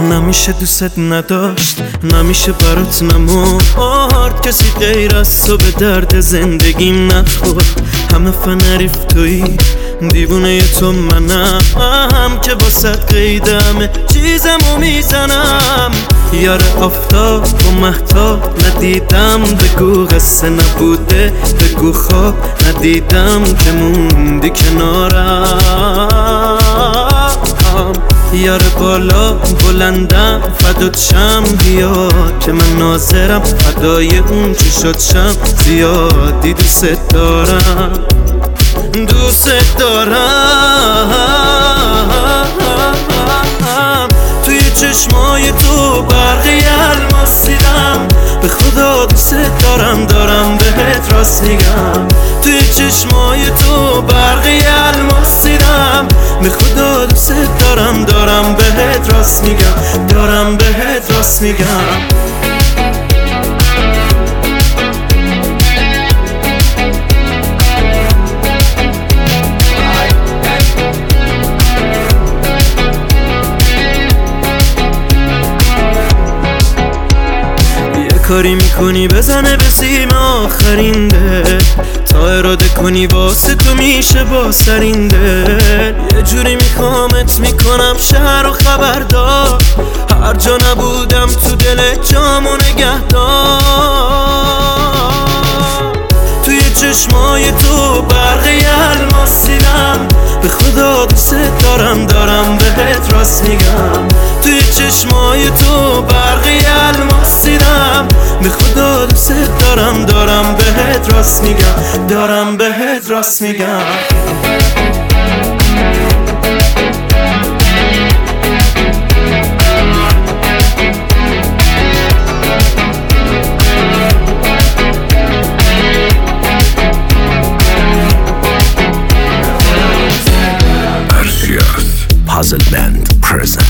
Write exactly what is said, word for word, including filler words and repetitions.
نمیشه دوست نداشت، نمیشه برات نمورد کسی غیر از تو به درد زندگیم نخورد. همه فنریف تویی، دیوونه تو منم که واسه قیدمه چیزمو میزنم. یار آفتاب و مهتاب ندیدم، بگو قصه نبوده، بگو خواب ندیدم که موندی کنارم. یار بالا بلندم فدات شم، بیا که من ناظرم فدای اون چی شد شم. زیادی دوست دارم، دوست دارم. توی چشمای تو برقی الماس دیدم، به خدا دوست دارم، دارم بهت راست میگم. توی چشمای تو برقی الماس دیدم، به خدا دوست دارم، دارم بهت راست میگم، دارم بهت راست میگم. کاری میکنی بزنه به سیم آخرین دل، تا اراده کنی واسه تو میشه با سرین دل. یه جوری میخوامت میکنم شهر و خبردار، هر جا نبودم تو دل جامو نگهدار. توی چشمای تو برقی الماس دیدم، به خدا دوست دارم، دارم بهت راست میگم. توی چشمای تو برقی الماس دیدم، به خدا دوست دارم، دارم بهت راست میگم، دارم بهت راست میگم. Puzzle Band present.